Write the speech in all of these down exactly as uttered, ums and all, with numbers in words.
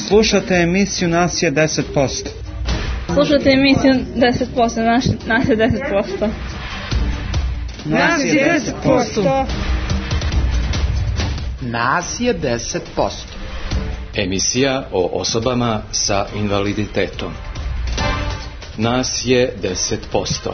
Slušate emisiju Nas je deset posto. Slušate emisiju deset posto, naš, nas je deset posto. Nas je deset posto. Nas je deset posto. Emisija o osobama sa invaliditetom. Nas je deset posto.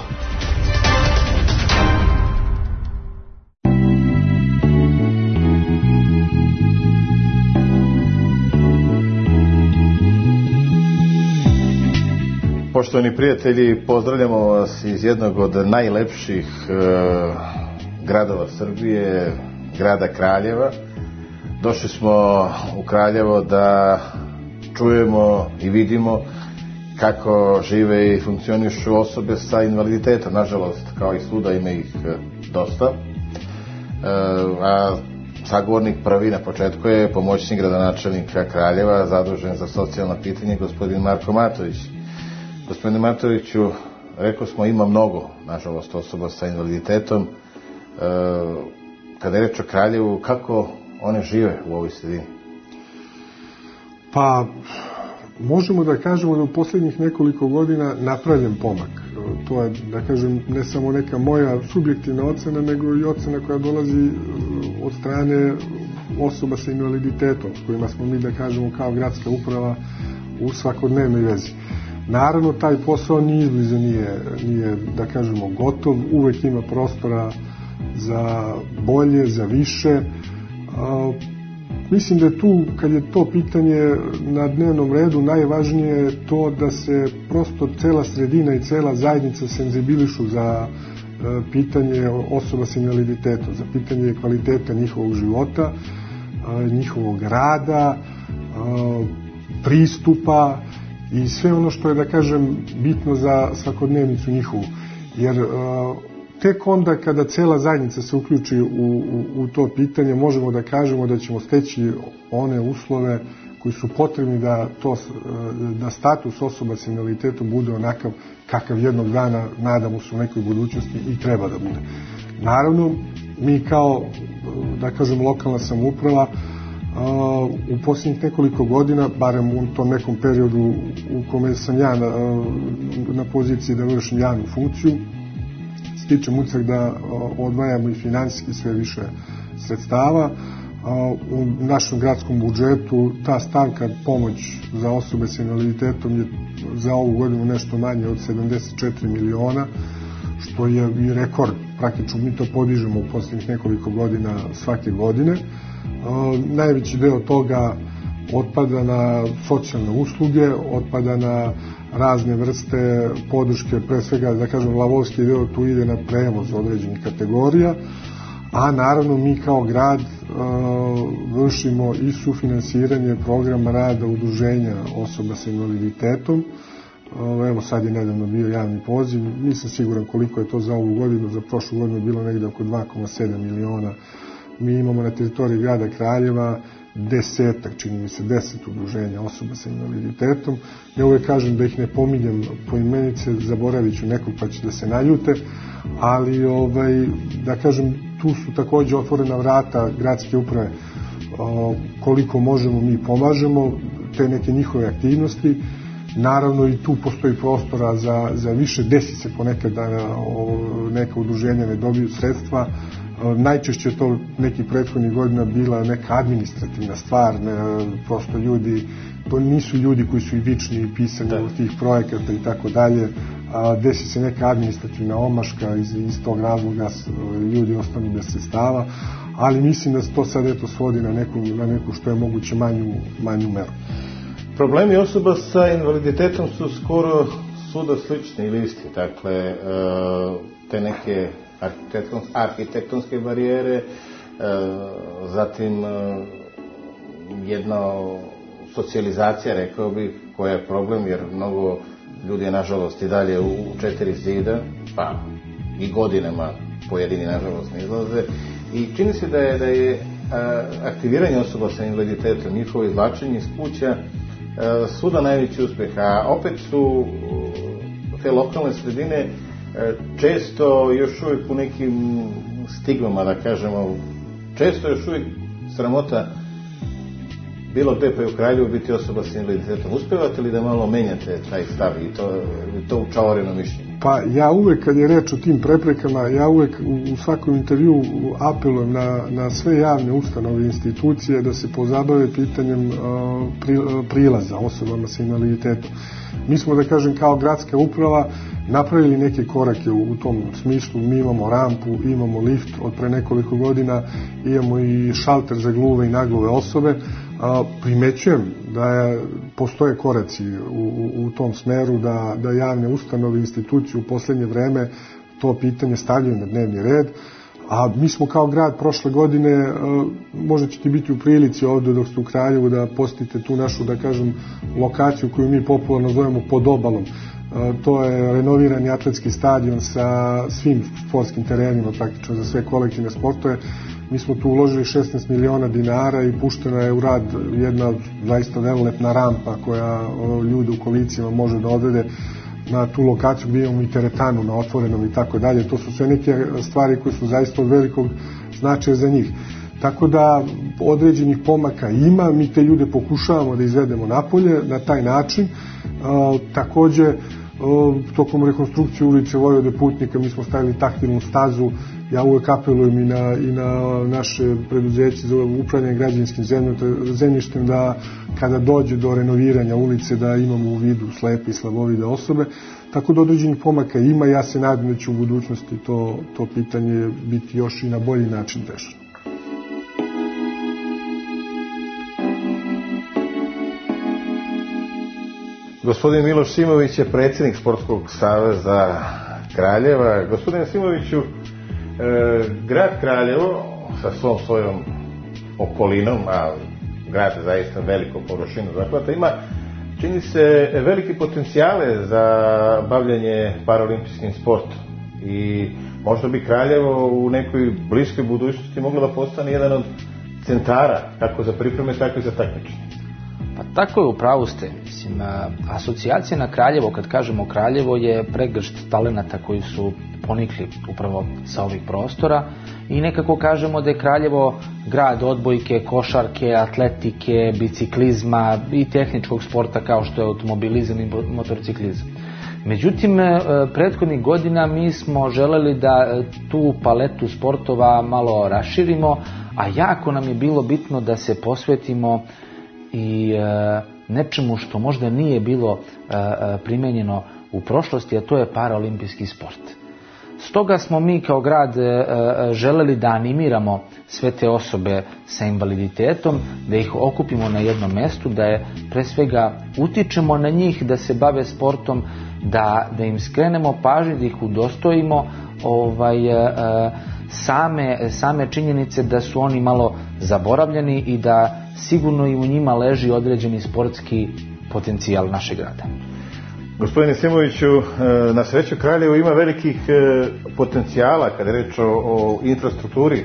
Poštovani prijatelji, pozdravljamo vas iz jednog od najlepših e, gradova Srbije, grada Kraljeva. Došli smo u Kraljevo da čujemo i vidimo kako žive i funkcionišu osobe sa invaliditetom. Nažalost, kao i svuda, ima ih dosta. E, a sagovornik prvi na početku je pomoćnik gradonačelnika Kraljeva, zadužen za socijalna pitanja, gospodin Marko Matović. Gospodine Matoviću, rekao smo, ima mnogo, nažalost, osoba sa invaliditetom. E, kada je reč o Kraljevu, kako one žive u ovoj sredini? Pa, možemo da kažemo da u posljednjih nekoliko godina napravljen pomak. To je, da kažem, ne samo neka moja subjektivna ocena, nego i ocena koja dolazi od strane osoba sa invaliditetom, s kojima smo mi, da kažemo, kao gradska uprava u svakodnevnoj vezi. Naravno, taj posao ni izbliza nije, nije, da kažemo, gotov. Uvek ima prostora za bolje, za više. A, mislim da je tu, kad je to pitanje na dnevnom redu, najvažnije je to da se prosto cela sredina i cela zajednica senzibilišu za a, pitanje osoba sa invaliditetom, za pitanje kvaliteta njihovog života, a, njihovog rada, a, pristupa i sve ono što je, da kažem, bitno za svakodnevnicu njihovu. Jer uh, tek onda kada cela zajednica se uključi u, u, u to pitanje, možemo da kažemo da ćemo steći one uslove koji su potrebni da, to, da status osoba s invaliditetom bude onakav kakav jednog dana, nadamo se, u nekoj budućnosti i treba da bude. Naravno, mi kao, da kažem, lokalna samouprava, u posljednjih nekoliko godina, barem u tom nekom periodu u kome sam ja na, na poziciji da vršim javnu funkciju, stičem utisak da odvajamo i finansijski sve više sredstava. U našem gradskom budžetu ta stavka pomoć za osobe sa invaliditetom je za ovu godinu nešto manje od sedamdeset četiri miliona, što je i rekord. Praktično mi to podižemo u posljednjih nekoliko godina svake godine. Uh, najveći deo toga otpada na socijalne usluge, otpada na razne vrste podrške, pre svega, da kažem, lavovski deo tu ide na prevoz određenih kategorija, a naravno mi kao grad uh, vršimo i sufinansiranje programa rada udruženja osoba sa invaliditetom. Uh, evo sad je nedavno bio javni poziv, nisam siguran koliko je to za ovu godinu, za prošlu godinu je bilo negde oko dva zarez sedam miliona. Mi imamo na teritoriji grada Kraljeva desetak, čini mi se, deset udruženja osoba sa invaliditetom. Ja uvek kažem da ih ne pominjem po imenice, zaboravit ću nekog pa će da se naljute, ali ovaj, da kažem, tu su takođe otvorena vrata gradske uprave. Koliko možemo mi pomažemo te neke njihove aktivnosti. Naravno i tu postoji prostora za, za više, desi se ponekad da neka udruženja ne dobiju sredstva. Najčešće to neki prethodnih godina bila neka administrativna stvar, ne, prosto ljudi, to nisu ljudi koji su i vični i pisani da. Tih projekata i tako dalje, desi se neka administrativna omaška, iz, iz tog razloga ljudi ostanu bez sredstava, ali mislim da se to sad eto svodi na neku, na neku što je moguće manju, manju meru. Problemi osoba sa invaliditetom su skoro svuda slični ili isti, dakle, te neke arhitektonske barijere, zatim jedna socijalizacija, rekao bih, koja je problem, jer mnogo ljudi je, nažalost, i dalje u četiri zida, pa i godinama pojedini, nažalost, ne izlaze. I čini se da je, da je aktiviranje osoba sa invaliditetom, njihovo izvlačenje iz kuća, svuda najveći uspeh, a opet su te lokalne sredine često još uvijek u nekim stigmama, da kažemo, često još uvijek sramota bilo gde pa i u Kraljevu biti osoba sa invaliditetom. Uspevate li da malo menjate taj stav i to, to učavoreno mišljenje? Pa ja uvek, kad je reč o tim preprekama, ja uvek u, u svakom intervju apelujem na, na sve javne ustanove i institucije da se pozabave pitanjem uh, pri, uh, prilaza osobama sa invaliditetom. Mi smo, da kažem, kao gradska uprava napravili neke korake u, u tom smislu. Mi imamo rampu, imamo lift od pre nekoliko godina, imamo i šalter za gluve i naglove osobe. A, primećujem da je, postoje koraci u, u, u tom smeru, da, da javne ustanove i institucije u poslednje vreme to pitanje stavljaju na dnevni red, a mi smo kao grad prošle godine, a, možda ćete biti u prilici ovde dok ste u Kraljevu da posjetite tu našu, da kažem, lokaciju koju mi popularno zovemo pod obalom. A, to je renovirani atletski stadion sa svim sportskim terenima, praktično za sve kolektivne sportove. Mi smo tu uložili šesnaest miliona dinara i puštena je u rad jedna zaista velelepna rampa koja ljude u kolicima može da odvede na tu lokaciju gdje imamo i teretanu na otvorenom i tako dalje. To su sve neke stvari koje su zaista od velikog značaja za njih. Tako da određenih pomaka ima, mi te ljude pokušavamo da izvedemo napolje na taj način. E, takođe, e, tokom rekonstrukcije ulice Vojvode Putnika mi smo stavili taktilnu stazu. Ja uvek apelujem i na, i na naše preduzeće za upravljanje građevinskim zemljištem da kada dođe do renoviranja ulice da imamo u vidu slepe i slabovide osobe. Tako da određenih pomaka ima, ja se nadam da će u budućnosti to, to pitanje biti još i na bolji način rešeno. Gospodin Miloš Simović je predsjednik Sportskog saveza Kraljeva. Gospodine Simoviću, E, grad Kraljevo sa svom svojom okolinom, a grad je zaista veliko površinu zahvata, ima, čini se, velike potencijale za bavljanje paraolimpijskim sportom i možda bi Kraljevo u nekoj bliskoj budućnosti moglo da postane jedan od centara kako za pripreme, tako i za takmičenje. Pa tako je, u pravu ste. Mislim, asocijacija na Kraljevo, kad kažemo Kraljevo, je pregršt talenata koji su ponikli upravo sa ovih prostora i nekako kažemo da je Kraljevo grad odbojke, košarke, atletike, biciklizma i tehničkog sporta kao što je automobilizam i motorciklizam. Međutim, prethodnih godina mi smo želeli da tu paletu sportova malo raširimo, a jako nam je bilo bitno da se posvetimo i nečemu što možda nije bilo primenjeno u prošlosti, a to je paraolimpijski sport. Stoga smo mi kao grad želeli da animiramo sve te osobe sa invaliditetom, da ih okupimo na jednom mestu, da je pre svega utičemo na njih da se bave sportom, da, da im skrenemo pažnju, da ih udostojimo ovaj, same, same činjenice da su oni malo zaboravljeni i da sigurno i u njima leži određeni sportski potencijal našeg grada. Gospodine Simoviću, na sreću Kraljevo ima velikih potencijala kada je reč o, o infrastrukturi.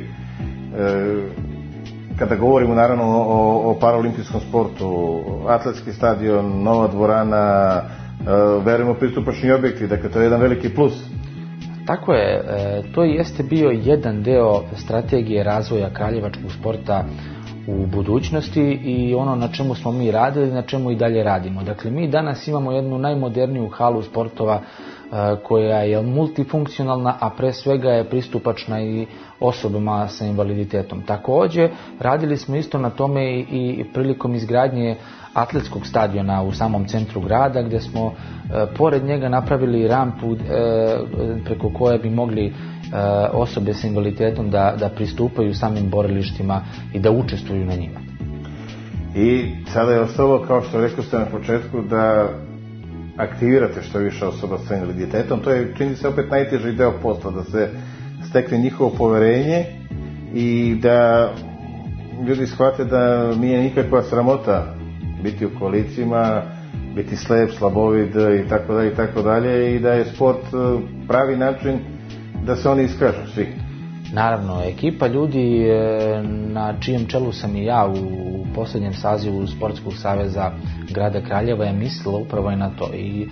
Kada govorimo naravno o, o paraolimpijskom sportu, atletski stadion, nova dvorana, verujemo pristupačni objekti, dakle to je jedan veliki plus. Tako je, to jeste bio jedan deo strategije razvoja kraljevačkog sporta u budućnosti i ono na čemu smo mi radili, na čemu i dalje radimo. Dakle, mi danas imamo jednu najmoderniju halu sportova koja je multifunkcionalna, a pre svega je pristupačna i osobama sa invaliditetom. Takođe, radili smo isto na tome i prilikom izgradnje atletskog stadiona u samom centru grada, gdje smo e, pored njega napravili rampu e, preko koje bi mogli e, osobe sa invaliditetom da, da pristupaju samim borilištima i da učestvuju na njima. I sada je ostalo, kao što rekao ste na početku, da aktivirate što više osoba sa invaliditetom. To je, čini se, opet najteži deo posla, da se stekne njihovo poverenje i da ljudi shvate da nije nikakva sramota biti u kolicima, biti slep, slabovid i tako dalje i tako dalje i da je sport pravi način da se oni iskažu svi. Naravno, ekipa ljudi na čijem čelu sam i ja u posljednjem sazivu Sportskog saveza grada Kraljeva je mislila upravo i na to i e,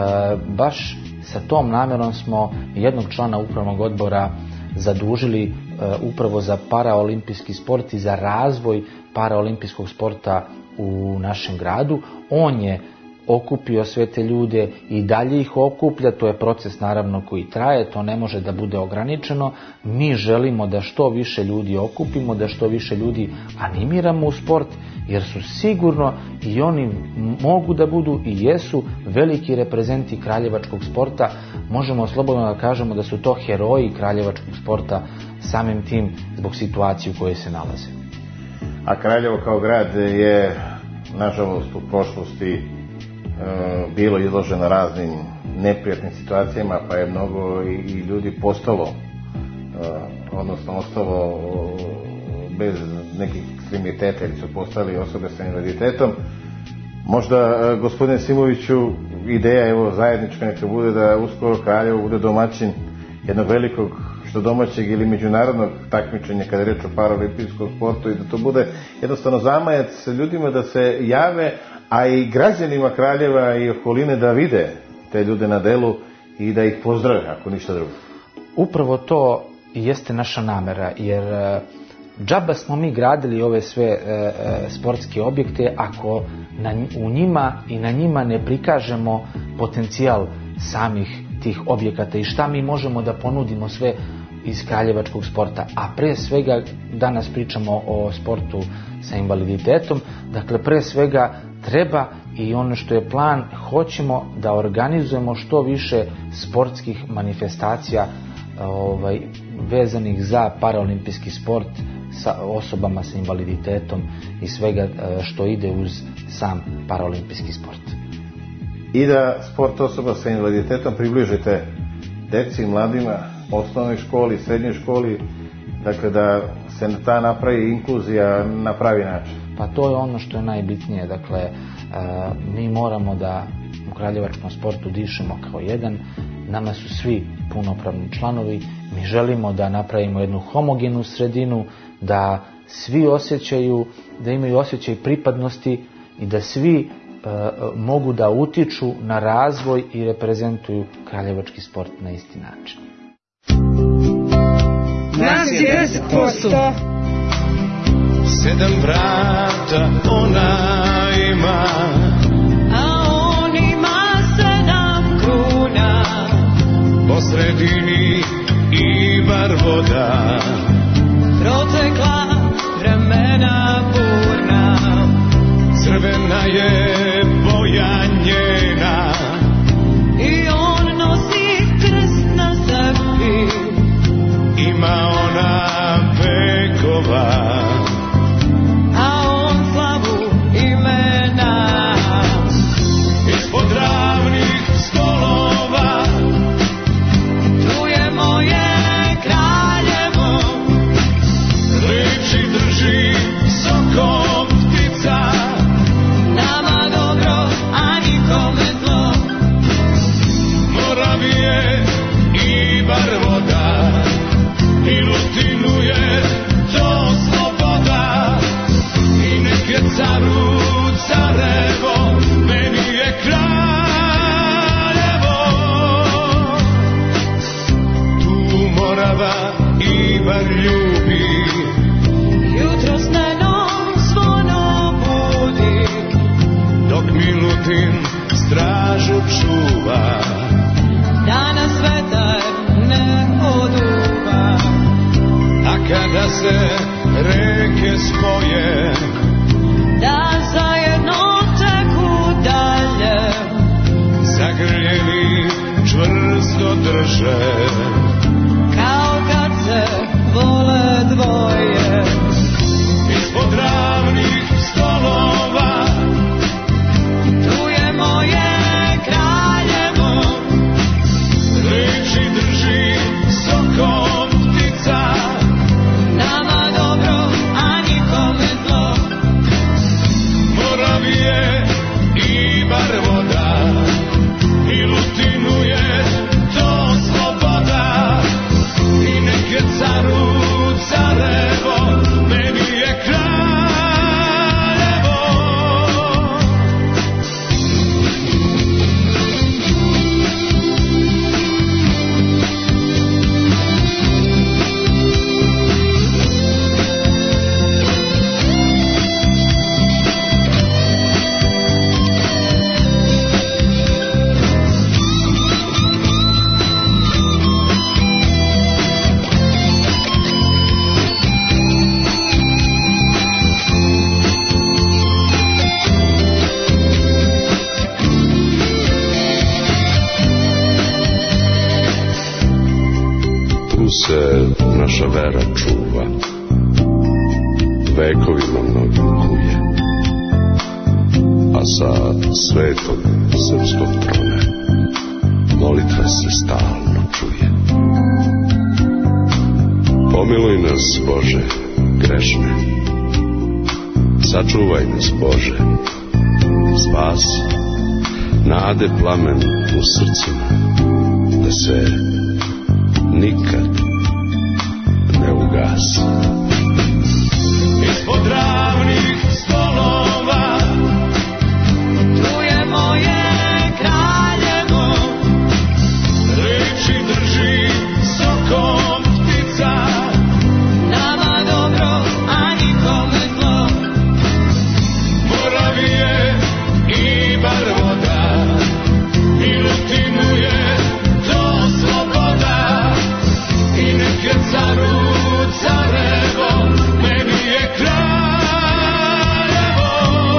baš sa tom namjerom smo jednog člana upravnog odbora zadužili upravo za paraolimpijski sport i za razvoj paraolimpijskog sporta u našem gradu. On je okupio sve te ljude i dalje ih okuplja, to je proces naravno koji traje, to ne može da bude ograničeno. Mi želimo da što više ljudi okupimo, da što više ljudi animiramo u sport, jer su sigurno i oni mogu da budu i jesu veliki reprezenti kraljevačkog sporta. Možemo slobodno da kažemo da su to heroji kraljevačkog sporta samim tim zbog situacije u kojoj se nalaze. A Kraljevo kao grad je, nažalost, u prošlosti bilo izloženo raznim neprijatnim situacijama, pa je mnogo i ljudi postalo, odnosno ostalo bez nekih ekstremiteta ili su postali osobe sa invaliditetom. Možda, gospodine Simoviću, ideja evo zajednička neka bude da uskoro Kraljevo bude domaćin jednog velikog što domaćeg ili međunarodnog takmičenja kada je reč o paraolimpijskom sportu i da to bude jednostavno zamajac ljudima da se jave, a i građanima Kraljeva i okoline da vide te ljude na delu i da ih pozdrave, ako ništa drugo. Upravo to jeste naša namera, jer džaba smo mi gradili ove sve e, e, sportske objekte ako na, u njima i na njima ne prikažemo potencijal samih tih objekata i šta mi možemo da ponudimo sve iz kraljevačkog sporta, a pre svega danas pričamo o sportu sa invaliditetom, dakle pre svega treba i ono što je plan, hoćemo da organizujemo što više sportskih manifestacija ovaj, vezanih za paraolimpijski sport sa osobama sa invaliditetom i svega što ide uz sam paraolimpijski sport. I da sport osoba sa invaliditetom približite deci i mladima, osnovnoj školi, srednjoj školi, dakle da se ta napravi inkluzija na pravi način. Pa to je ono što je najbitnije, dakle e, mi moramo da u kraljevačkom sportu dišemo kao jedan, nama su svi punopravni članovi, mi želimo da napravimo jednu homogenu sredinu, da svi osjećaju, da imaju osjećaj pripadnosti i da svi e, mogu da utiču na razvoj i reprezentuju kraljevački sport na isti način. Nas je deset posto. Sedam vrata ona ima, a on ima sedam kruna. Po sredini Ibar voda, Protekla vremena burna, crvena je boja njena. I on nosi krst na sebi, ima ona vekova, a on slavu imena. ispod ravnih stolova, Tu je moje Kraljevo, riči drži sokom ptica. nama dobro, a nikome zlo. Moravije i bar voda, i Lutinu je to sloboda. I nek je caru carevo, meni je Kraljevo. Tu Morava i bar ljubi, Jutro s menom zvono budi, dok Milutin stražu čuva. danas vetar ne oduva. A kada se reke spoje, Da zajedno teku dalje, zagrljeni čvrsto drže. kao kad se vole dvoje. Ispod ravnih stolova, Tu je moje Kraljevo, riči drži sokom ptica. nama dobro, a nikome zlo. Moravije i bar voda, i Lutinu je to sloboda. I nek je caru care čuva, vekovima mnogim kuje, a sa svetog srpskog trona molitva se stalno čuje. Pomiluj nas, Bože, grešne, sačuvaj nas, Bože, spasi, nade plamen u srcima, da se nikad ne ugasi. Ispod ravnih stolova tu je moje kraljevo, reči drži sokom ptica, nama dobro, a nikome zlo. Moravije i Barvoda, Milutinuje to sloboda, i neke caru carevo, meni je kraljevo.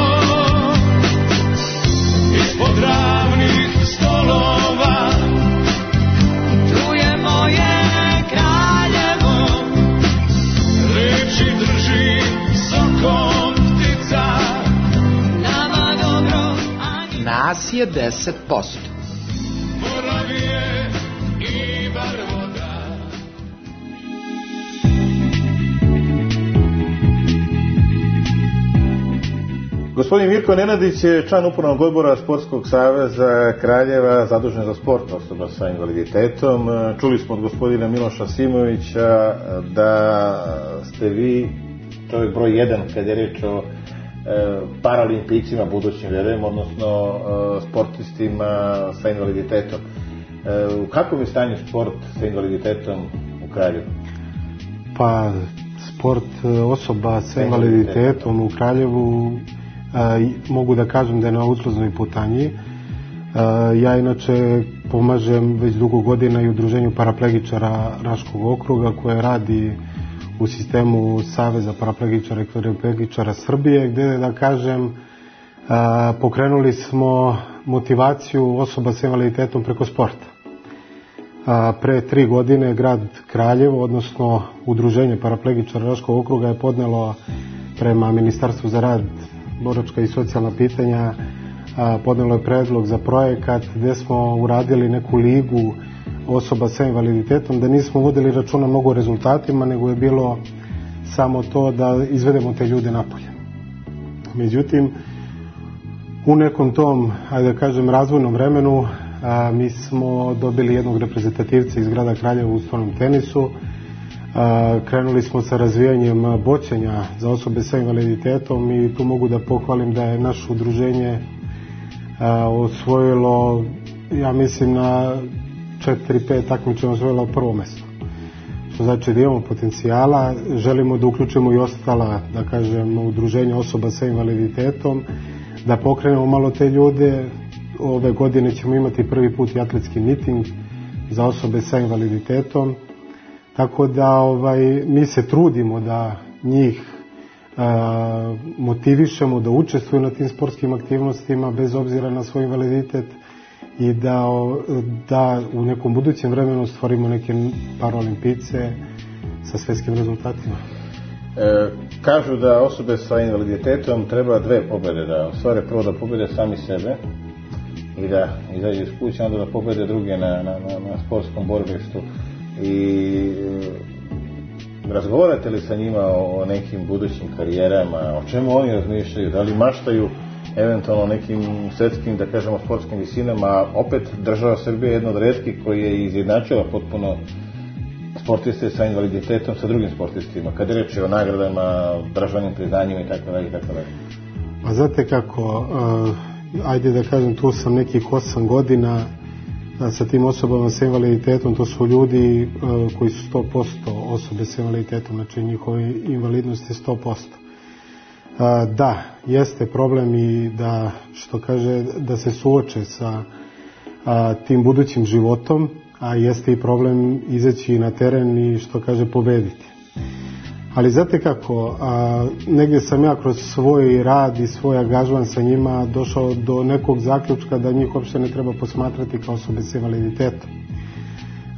Ispod ravnih stolova tu je moje kraljevo, reči drži sokom ptica, nama dobro, a ni... Nas je deset posto. Moravije i Barvoda. Gospodin Mirko Nenadić je član upravnog odbora Sportskog saveza Kraljeva, zadužen za sport osoba sa invaliditetom. Čuli smo od gospodina Miloša Simovića da ste vi čovjek broj jedan kad je reč o paralimpijcima budućim, vjerujem, odnosno sportistima sa invaliditetom. U kakvom je stanju sport sa invaliditetom u Kraljevu? Pa, sport osoba sa invaliditetom u Kraljevu mogu da kažem da je na uzlaznoj putanji. Ja inače pomažem već dugo godina i udruženju paraplegičara Raškog okruga koje radi u sistemu Saveza paraplegičara i kvadriplegičara Srbije, gde, da kažem, pokrenuli smo motivaciju osoba sa invaliditetom preko sporta. Pre tri godine grad Kraljevo, odnosno udruženje paraplegičara Raškog okruga je podnelo prema Ministarstvu za rad, boračka i socijalna pitanja, podnelo je predlog za projekat gde smo uradili neku ligu osoba sa invaliditetom, da nismo vodili računa mnogo o rezultatima, nego je bilo samo to da izvedemo te ljude napolje. Međutim, u nekom tom, ajde da kažem, razvojnom vremenu a, mi smo dobili jednog reprezentativca iz grada Kraljeva u stolnom tenisu. A, krenuli smo sa razvijanjem boćenja za osobe sa invaliditetom i tu mogu da pohvalim da je naše udruženje a, osvojilo, ja mislim, na četiri pet takmičenja osvojilo prvo mesto. Što znači da imamo potencijala, želimo da uključimo i ostala, da kažem, udruženja osoba sa invaliditetom, da pokrenemo malo te ljude. Ove godine ćemo imati prvi put i atletski miting za osobe sa invaliditetom, tako da ovaj, mi se trudimo da njih a, motivišemo da učestvuju na tim sportskim aktivnostima bez obzira na svoj invaliditet i da, da u nekom budućem vremenu stvorimo neke paraolimpijce sa svetskim rezultatima. E, kažu da osobe sa invaliditetom treba dve pobede da ostvare. Prvo da pobede sami sebe i da izađe iz kuće, onda da pobede druge na, na, na, na sportskom borilištu. I e, razgovarate li sa njima o, o nekim budućim karijerama, o čemu oni razmišljaju, da li maštaju eventualno nekim svetskim, da kažemo, sportskim visinama, a opet država Srbije je jedna od retkih koji je izjednačila potpuno sportiste sa invaliditetom sa drugim sportistima, kad je reč o nagradama, državnim priznanjima i tako dalje i tako dalje. Pa znate kako, uh, ajde da kažem, tu sam nekih osam godina a, sa tim osobama sa invaliditetom, to su ljudi uh, koji su sto posto osobe sa invaliditetom, znači njihove invalidnosti je sto posto. Uh, da, jeste problem i da, što kaže, da se suoče sa uh, tim budućim životom, a jeste i problem izaći na teren i, što kaže, pobediti. Ali znate kako, a, negdje sam ja kroz svoj rad i svoj angažman sa njima došao do nekog zaključka da njih uopšte ne treba posmatrati kao osobe s invaliditetom.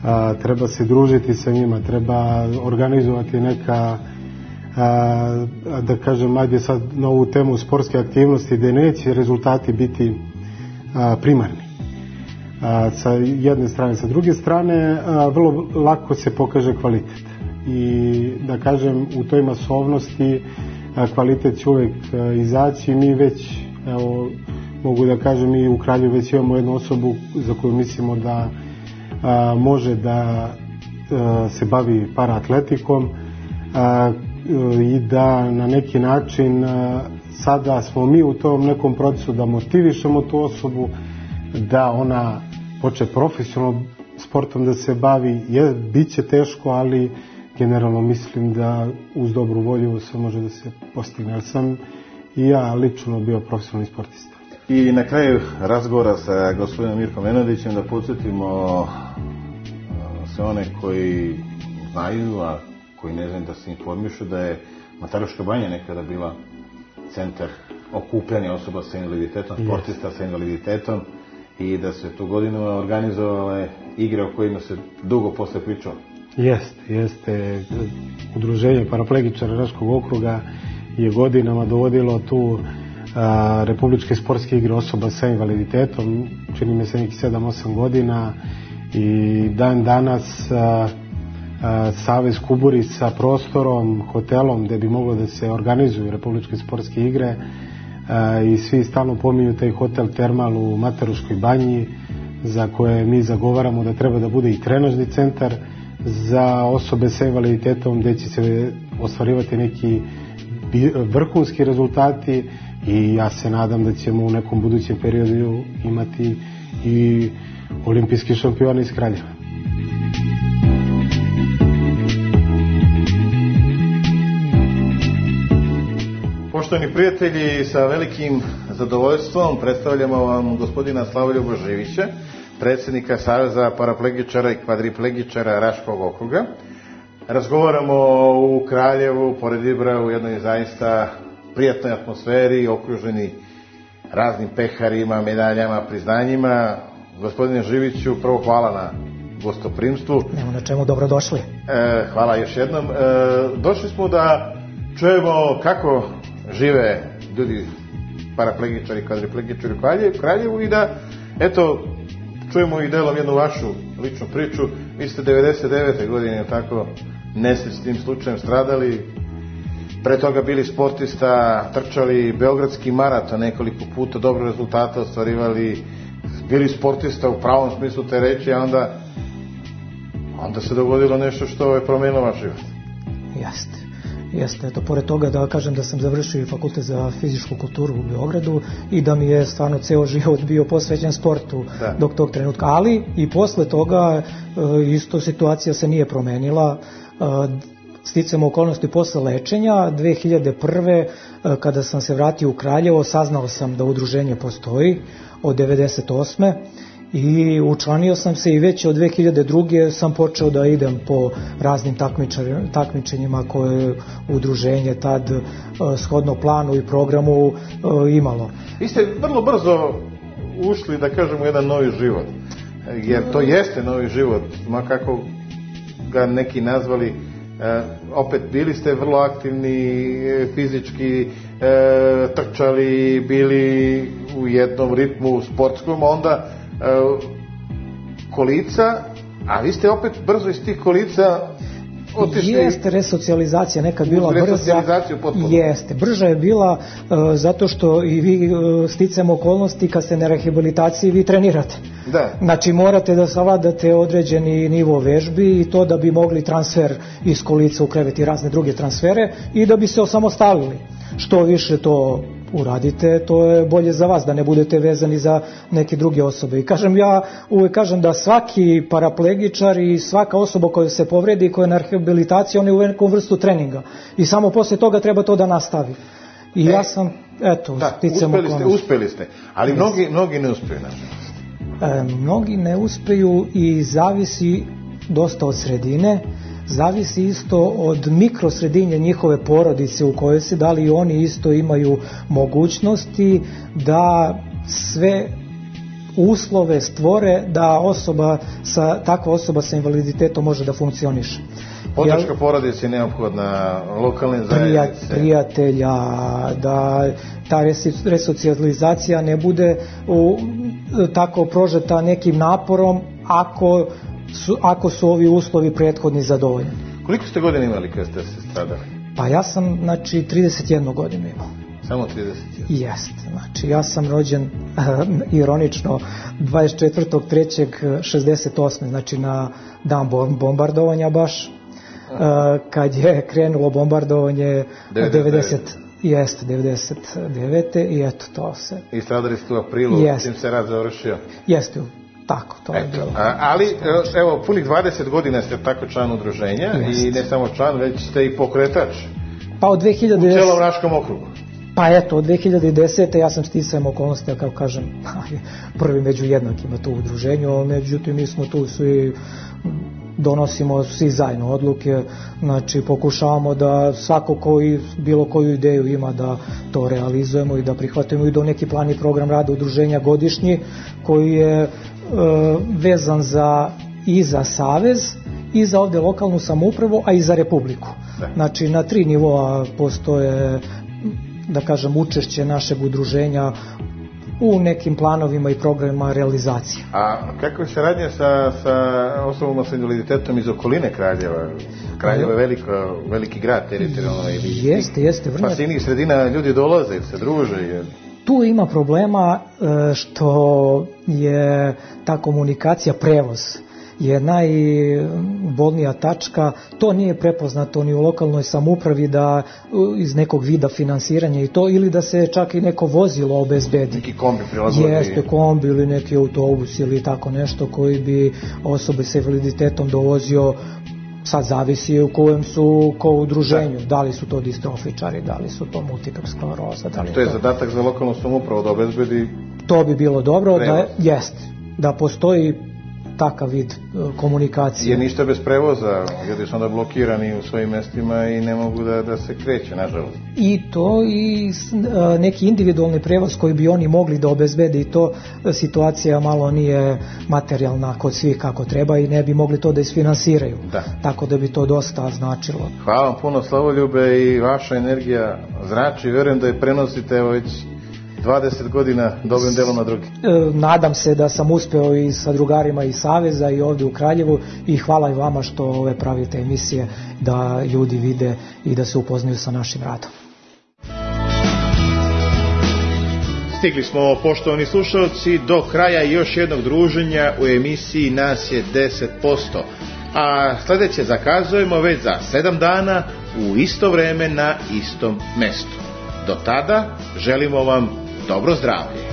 a, treba se družiti sa njima, treba organizovati neka, a, da kažem, ajde sad na ovu temu sportske aktivnosti, gde neće rezultati biti a, primarni. A, sa jedne strane, sa druge strane, a, vrlo lako se pokaže kvalitet. I da kažem, u toj masovnosti a, kvalitet će uvek a, izaći. Mi već, evo, mogu da kažem, mi u Kraljevu već imamo jednu osobu za koju mislimo da a, može da a, se bavi paraatletikom a, i da na neki način a, sada smo mi u tom nekom procesu da motivišemo tu osobu da ona poče profesionalno sportom da se bavi. Je, bit će teško, ali generalno mislim da uz dobru volju sve može da se postigne. Jer sam i ja lično bio profesionalni sportista. I na kraju razgovora sa gospodinom Mirkom Nenadićem da podsjetimo sve one koji znaju, a koji ne znaju da se informišu, da je Mataruška banja nekada bila centar okupljanja osoba sa invaliditetom, sportista yes. sa invaliditetom, i da se tu godinama organizovale igre o kojima se dugo posle pričao. Jeste, jeste. Udruženje paraplegičara Raškog okruga je godinama dovodilo tu a, republičke sportske igre osoba sa invaliditetom, čini mi se nekih sedam osam godina, i dan danas a, a, Savez Kuburi sa prostorom, hotelom gde bi moglo da se organizuju republičke sportske igre, a, i svi stalno pominju taj hotel Termal u Mataruškoj banji, za koje mi zagovaramo da treba da bude i trenažni centar za osobe sa invaliditetom, gde će se ostvarivati neki vrhunski rezultati, i ja se nadam da ćemo u nekom budućem periodu imati i olimpijski šampion iz Kraljeva. Poštovani prijatelji, sa velikim zadovoljstvom predstavljamo vam gospodina Slavoljuba Živića, predsjednika Saveza paraplegičara i kvadriplegičara Raškog okruga. Razgovaramo u Kraljevu, pored Ibra, u jednoj zaista prijatnoj atmosferi, okruženi raznim peharima, medaljama, priznanjima. Gospodine Živiću, prvo hvala na gostoprimstvu. Nemo na čemu, dobrodošli. E, hvala još jednom. E, došli smo da čujemo kako žive ljudi paraplegičari i kvadriplegičari u Kraljevu i da, eto, čujemo i delom jednu vašu ličnu priču. Vi ste devedeset devete godine tako nesrećnim slučajem stradali, pre toga bili sportista, trčali beogradski maraton nekoliko puta, dobro rezultata ostvarivali, bili sportista u pravom smislu te reči, a onda onda se dogodilo nešto što je promenilo vaš život. Jeste. Jeste, eto, pored toga da kažem da sam završio fakultet za fizičku kulturu u Beogradu i da mi je stvarno ceo život bio posvećen sportu da. dok tog trenutka, ali i posle toga isto situacija se nije promenila. Sticamo okolnosti posle lečenja, dve hiljade prve kada sam se vratio u Kraljevo, saznao sam da udruženje postoji od devedeset osme i učlanio sam se i već od dve hiljade druge sam počeo da idem po raznim takmičenjima koje udruženje tad shodno planu i programu imalo. Vi ste vrlo brzo ušli, da kažemo, u jedan novi život, jer to jeste novi život, ma kako ga neki nazvali. E, opet bili ste vrlo aktivni fizički, e, trčali, bili u jednom ritmu sportskom, onda e, kolica, a vi ste opet brzo iz tih kolica otišli. Jeste, resocijalizacija nekad bila brza. Jeste, brža je bila uh, zato što i vi uh, sticamo okolnosti kad ste na rehabilitaciji vi trenirate. Da. Znači morate da savladate određeni nivo vežbi i to da bi mogli transfer iz kolica u krevet i razne druge transfere i da bi se osamostalili. Što više to uradite, to je bolje za vas, da ne budete vezani za neke druge osobe. I kažem, ja uvek kažem da svaki paraplegičar i svaka osoba koja se povredi i koja je na rehabilitaciji, on je u nekom vrstu treninga. I samo posle toga treba to da nastavi. I e, ja sam, eto, da, sticam uspeli ste, uspeli ste, ali mnogi, mnogi ne uspeju, nažalost. E, mnogi ne uspeju i zavisi dosta od sredine, zavisi isto od mikrosredinje njihove porodice u kojoj se, da li oni isto imaju mogućnosti da sve uslove stvore da osoba sa, takva osoba sa invaliditetom može da funkcioniše. Podrška porodici je neophodna, lokalne zajednice. Prijatelja, da ta resocijalizacija ne bude u, tako prožeta nekim naporom ako su, ako su ovi uslovi prethodni zadovoljeni. Koliko ste godina imali kada ste se stradali? Pa ja sam, znači, trideset jednu godinu imao. Samo trideset jednu? Jest, znači ja sam rođen ironično dvadeset četvrtog trećeg šezdeset osme znači na dan bombardovanja baš, kad je krenulo bombardovanje devedeset jeste devedeset devete i eto to se. I stradali ste u aprilu, čim se rat završio? Jeste, tako to je bilo. A, ali evo, punih dvadeset godina ste tako član udruženja. Jest. I ne samo član, već ste i pokretač. Pa od dve hiljade desete. U celom Raškom okrugu. Pa eto, od dve hiljade desete ja sam sticajem okolnosti, kao kažem, prvi među jednakima tu u udruženju, međutim mi smo tu svi, donosimo svi zajedno odluke, znači pokušavamo da svako koji bilo koju ideju ima da to realizujemo i da prihvatimo i do neki plan i program rada udruženja godišnji koji je e, vezan za i za savez i za ovde lokalnu samoupravu, a i za republiku. Znači na tri nivoa postoje, da kažem, učešće našeg udruženja u nekim planovima i programima realizacije. A kako je saradnja sa, sa osobama sa invaliditetom iz okoline Kraljeva? Kraljevo je veliko, veliki grad teritorijalno. Jeste, jeste. Pa s inih sredina ljudi dolaze ili se druže? Jer... Tu ima problema što je ta komunikacija, prevoz je najbolnija tačka. To nije prepoznato ni u lokalnoj samoupravi da iz nekog vida finansiranja i to, ili da se čak i neko vozilo obezbedi. Neki kombi prilagodi. Jeste, kombi ili neki autobus ili tako nešto koji bi osobe sa invaliditetom dovozio. Sad zavisi u kojem su ko udruženju, da. da li su to distrofičari, da li su to multipla skleroza. Da li to je to... zadatak za lokalnu samoupravu da obezbedi. To bi bilo dobro, da, jest, da postoji takav vid komunikacije. Jer ništa bez prevoza, ljudi su onda blokirani u svojim mestima i ne mogu da, da se kreće, nažalost. I to i neki individualni prevoz koji bi oni mogli da obezbede i to situacija malo nije materijalna kod svih kako treba i ne bi mogli to da isfinansiraju. Da. Tako da bi to dosta značilo. Hvala vam puno, Slavoljube, i vaša energija zrači, verujem da je prenosite evo već dvadeset godina dobrim delom na drugi. Nadam se da sam uspeo i sa drugarima iz Saveza i ovdje u Kraljevu i hvala i vama što ove pravite emisije da ljudi vide i da se upoznaju sa našim radom. Stigli smo, poštovani slušalci, do kraja još jednog druženja u emisiji Nas je deset posto. A sljedeće zakazujemo već za sedam dana u isto vreme na istom mestu. Do tada želimo vam dobro zdravlje.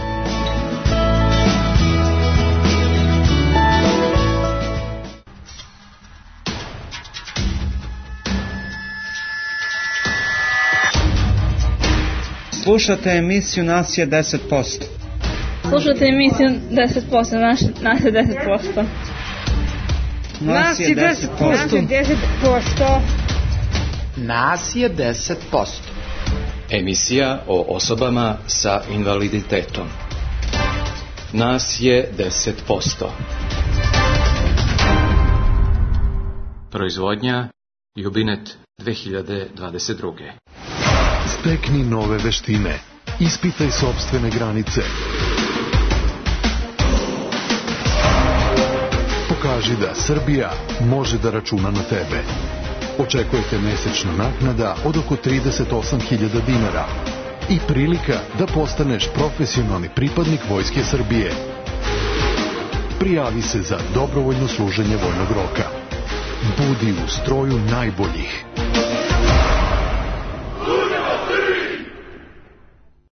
Slušate emisiju Nas je deset posto. Slušate emisiju deset posto, naš, nas je deset posto. Nas je deset posto. Nas je deset posto. Nas je deset posto. Emisija o osobama sa invaliditetom. Nas je deset posto. Proizvodnja Jubinet dve hiljade dvadeset druge. Stekni nove veštine. Ispitaj sopstvene granice. Pokaži da Srbija može da računa na tebe. Očekujete mesečna naknada od oko trideset osam hiljada dinara i prilika da postaneš profesionalni pripadnik Vojske Srbije. Prijavi se za dobrovoljno služenje vojnog roka. Budi u stroju najboljih.